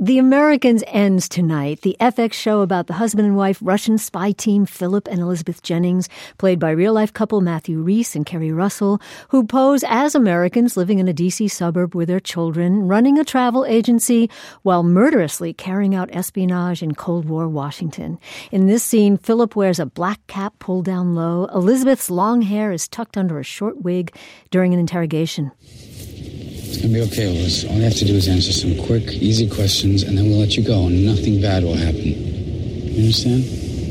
The Americans ends tonight. The FX show about the husband and wife Russian spy team Philip and Elizabeth Jennings, played by real-life couple Matthew Rhys and Kerry Russell, who pose as Americans living in a D.C. suburb with their children, running a travel agency while murderously carrying out espionage in Cold War Washington. In this scene, Philip wears a black cap pulled down low. Elizabeth's long hair is tucked under a short wig during an interrogation. It's going to be okay, Liz. All you have to do is answer some quick, easy questions, and then we'll let you go, and nothing bad will happen. You understand?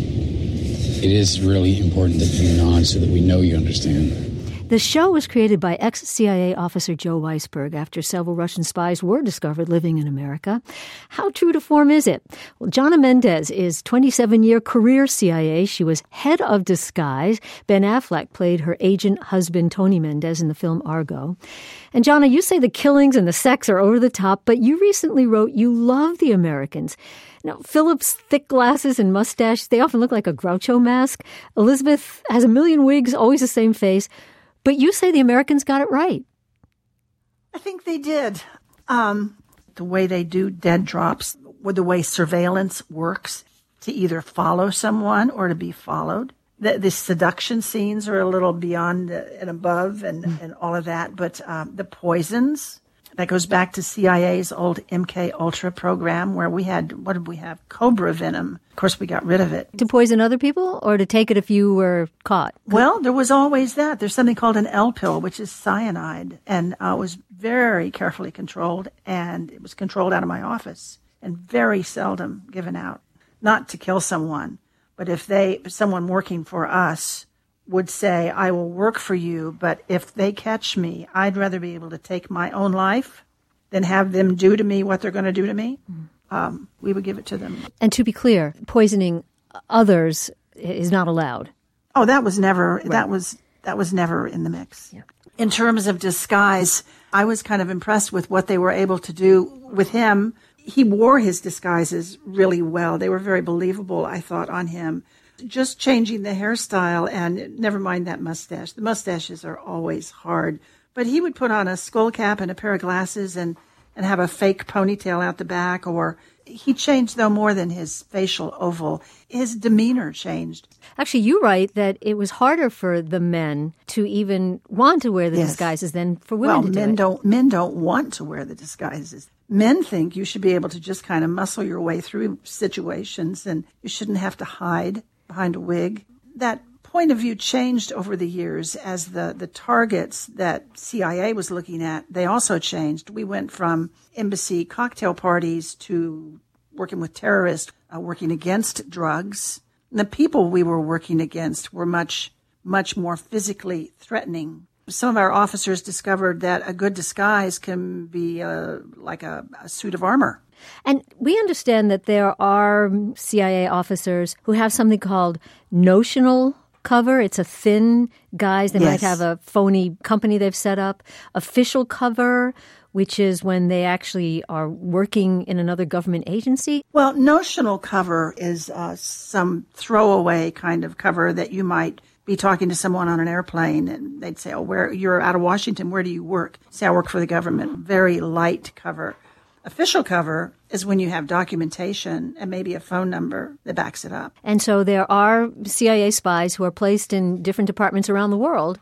It is really important that you nod so that we know you understand. The show was created by ex-CIA officer Joe Weisberg after several Russian spies were discovered living in America. How true to form is it? Well, Jana Mendez is 27-year career CIA. She was head of disguise. Ben Affleck played her agent husband, Tony Mendez, in the film Argo. And Jana, you say the killings and the sex are over the top, but you recently wrote you love the Americans. Now, Philip's thick glasses and mustache, they often look like a Groucho mask. Elizabeth has a million wigs, always the same face. But you say the Americans got it right. I think they did. The way they do dead drops, or the way surveillance works to either follow someone or to be followed. The seduction scenes are a little beyond and above and all of that. But the poisons, that goes back to CIA's old MK Ultra program where we had, what did we have? Cobra venom. Of course, we got rid of it. To poison other people or to take it if you were caught? Well, there was always that. There's something called an L pill, which is cyanide, and it was very carefully controlled, and it was controlled out of my office and very seldom given out. Not to kill someone, but if someone working for us would say, I will work for you, but if they catch me, I'd rather be able to take my own life than have them do to me what they're going to do to me. We would give it to them. And to be clear, poisoning others is not allowed. Oh, that was never, right. that was never in the mix. Yeah. In terms of disguise, I was kind of impressed with what they were able to do with him. He wore his disguises really well. They were very believable, I thought, on him. Just changing the hairstyle, and never mind that mustache. The mustaches are always hard. But he would put on a skull cap and a pair of glasses and have a fake ponytail out the back, or he changed, though, more than his facial oval. His demeanor changed. Actually, you write that it was harder for the men to even want to wear the disguises than for women to do it. Men don't want to wear the disguises. Men think you should be able to just kind of muscle your way through situations, and you shouldn't have to hide behind a wig. That point of view changed over the years as the targets that CIA was looking at, they also changed. We went from embassy cocktail parties to working with terrorists, working against drugs. And the people we were working against were much, much more physically threatening. Some of our officers discovered that a good disguise can be like a suit of armor. And we understand that there are CIA officers who have something called notional cover. It's a thin guise. They might have a phony company they've set up. Official cover, which is when they actually are working in another government agency. Well, notional cover is some throwaway kind of cover that you might be talking to someone on an airplane and they'd say, where you're out of Washington, where do you work? Say, I work for the government. Very light cover. Official cover is when you have documentation and maybe a phone number that backs it up. And so there are CIA spies who are placed in different departments around the world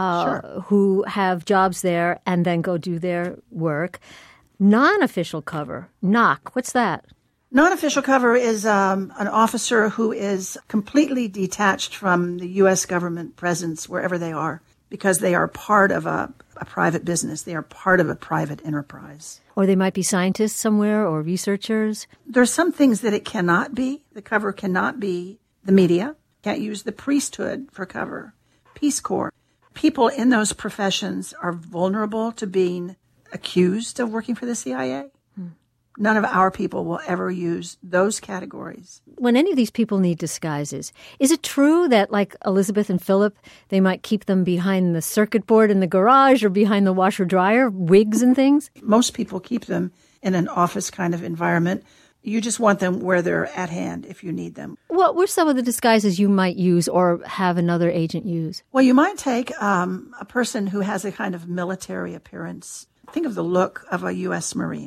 who have jobs there and then go do their work. Non-official cover, NOC, what's that? Non-official cover is an officer who is completely detached from the U.S. government presence wherever they are because they are part of a private business. They are part of a private enterprise. Or they might be scientists somewhere or researchers. There's some things that it cannot be. The cover cannot be the media. Can't use the priesthood for cover. Peace Corps. People in those professions are vulnerable to being accused of working for the CIA. None of our people will ever use those categories. When any of these people need disguises, is it true that, like Elizabeth and Philip, they might keep them behind the circuit board in the garage or behind the washer-dryer, wigs and things? Most people keep them in an office kind of environment. You just want them where they're at hand if you need them. What were some of the disguises you might use or have another agent use? Well, you might take a person who has a kind of military appearance. Think of the look of a U.S. Marine.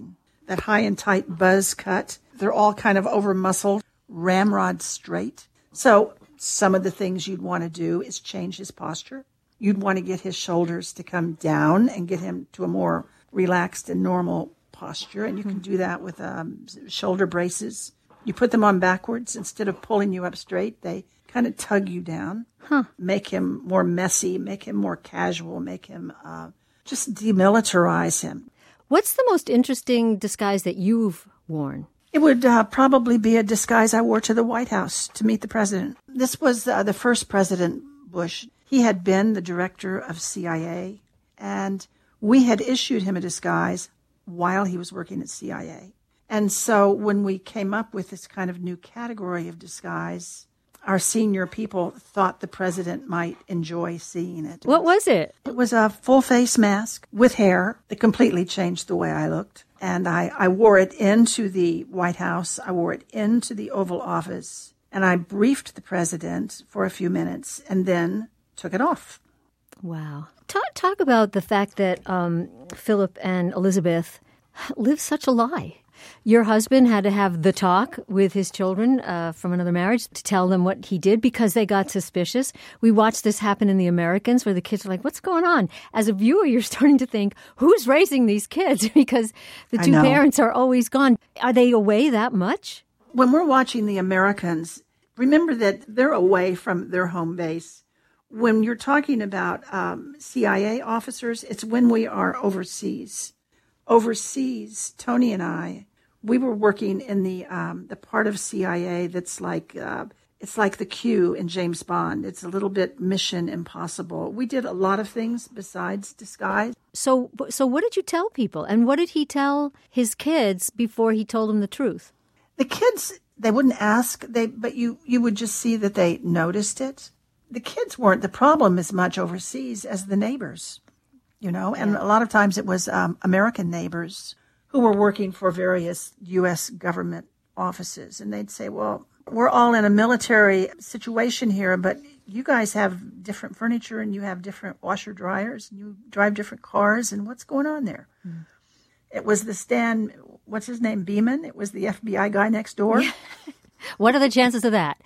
that high and tight buzz cut. They're all kind of over muscled, ramrod straight. So some of the things you'd want to do is change his posture. You'd want to get his shoulders to come down and get him to a more relaxed and normal posture. And you can do that with shoulder braces. You put them on backwards. Instead of pulling you up straight, they kind of tug you down, make him more messy, make him more casual, make him just demilitarize him. What's the most interesting disguise that you've worn? It would probably be a disguise I wore to the White House to meet the president. This was the first President Bush. He had been the director of CIA, and we had issued him a disguise while he was working at CIA. And so when we came up with this kind of new category of disguise, our senior people thought the president might enjoy seeing it. What was it? It was a full-face mask with hair that completely changed the way I looked. And I wore it into the White House. I wore it into the Oval Office. And I briefed the president for a few minutes and then took it off. Wow. Talk about the fact that Philip and Elizabeth lived such a lie. Your husband had to have the talk with his children from another marriage to tell them what he did because they got suspicious. We watched this happen in The Americans where the kids are like, what's going on? As a viewer, you're starting to think, who's raising these kids? Because the two parents are always gone. Are they away that much? When we're watching The Americans, remember that they're away from their home base. When you're talking about CIA officers, it's when we are overseas. Overseas, Tony and I, we were working in the part of CIA that's like it's like the Q in James Bond. It's a little bit Mission Impossible. We did a lot of things besides disguise. So what did you tell people, and what did he tell his kids before he told them the truth? The kids, they wouldn't ask, but you would just see that they noticed it. The kids weren't the problem as much overseas as the neighbors. And a lot of times it was American neighbors who were working for various U.S. government offices. And they'd say, well, we're all in a military situation here, but you guys have different furniture and you have different washer dryers and you drive different cars. And what's going on there? Mm. It was the Stan, what's his name, Beeman? It was the FBI guy next door. What are the chances of that?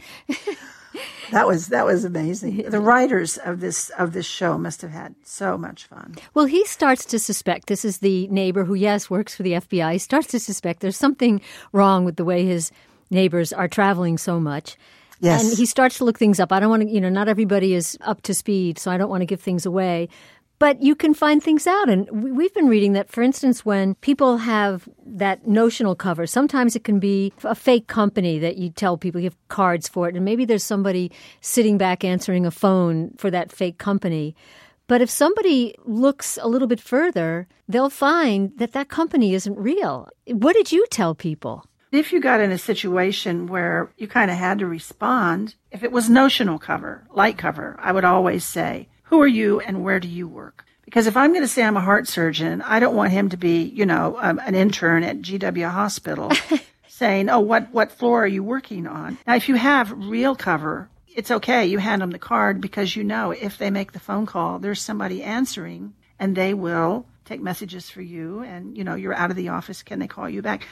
That was amazing. The writers of this show must have had so much fun. Well, he starts to suspect, this is the neighbor who, yes, works for the FBI. He starts to suspect there's something wrong with the way his neighbors are traveling so much. Yes. And he starts to look things up. I don't want to, not everybody is up to speed, so I don't want to give things away. But you can find things out. And we've been reading that, for instance, when people have that notional cover, sometimes it can be a fake company that you tell people, you have cards for it, and maybe there's somebody sitting back answering a phone for that fake company. But if somebody looks a little bit further, they'll find that that company isn't real. What did you tell people? If you got in a situation where you kind of had to respond, if it was notional cover, light cover, I would always say, who are you and where do you work? Because if I'm going to say I'm a heart surgeon, I don't want him to be, an intern at GW Hospital saying, oh, what floor are you working on? Now, if you have real cover, it's okay. You hand them the card because if they make the phone call, there's somebody answering and they will take messages for you and, you're out of the office. Can they call you back?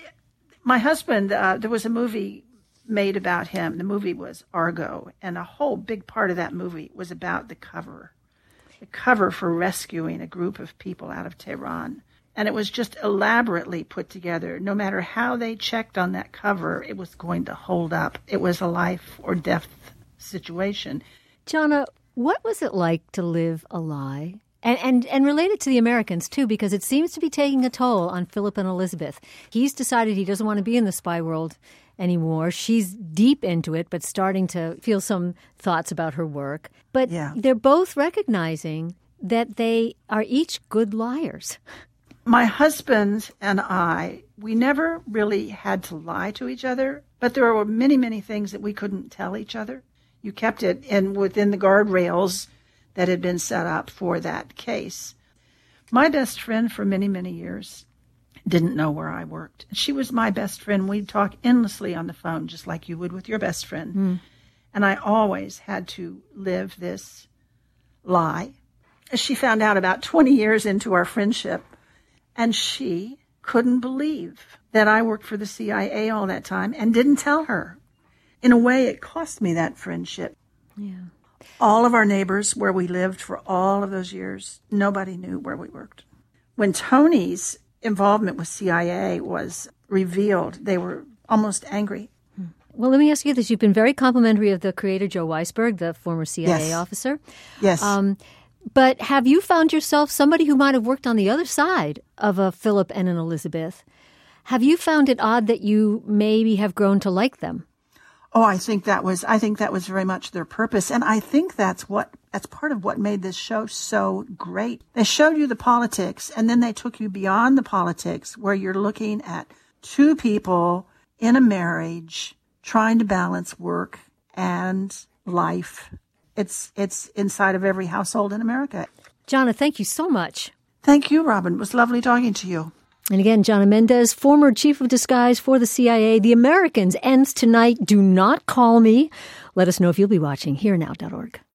My husband, there was a movie made about him. The movie was Argo, and a whole big part of that movie was about the cover for rescuing a group of people out of Tehran. And it was just elaborately put together. No matter how they checked on that cover, it was going to hold up. It was a life or death situation. Jonna, what was it like to live a lie? And related to The Americans, too, because it seems to be taking a toll on Philip and Elizabeth. He's decided he doesn't want to be in the spy world anymore. She's deep into it, but starting to feel some thoughts about her work. But They're both recognizing that they are each good liars. My husband and I, we never really had to lie to each other, but there were many, many things that we couldn't tell each other. You kept it within the guardrails that had been set up for that case. My best friend for many, many years didn't know where I worked. She was my best friend. We'd talk endlessly on the phone, just like you would with your best friend. Mm. And I always had to live this lie. She found out about 20 years into our friendship, and she couldn't believe that I worked for the CIA all that time and didn't tell her. In a way, it cost me that friendship. Yeah. All of our neighbors where we lived for all of those years, nobody knew where we worked. When Tony's involvement with CIA was revealed, they were almost angry. Well, let me ask you this. You've been very complimentary of the creator, Joe Weisberg, the former CIA officer. Yes. But have you found yourself somebody who might have worked on the other side of a Philip and an Elizabeth? Have you found it odd that you maybe have grown to like them? Oh, I think that was very much their purpose. And I think that's part of what made this show so great. They showed you the politics, and then they took you beyond the politics, where you're looking at two people in a marriage trying to balance work and life. It's inside of every household in America. Jana, thank you so much. Thank you, Robin. It was lovely talking to you. And again, Jana Mendez, former chief of disguise for the CIA. The Americans ends tonight. Do not call me. Let us know if you'll be watching herenow.org.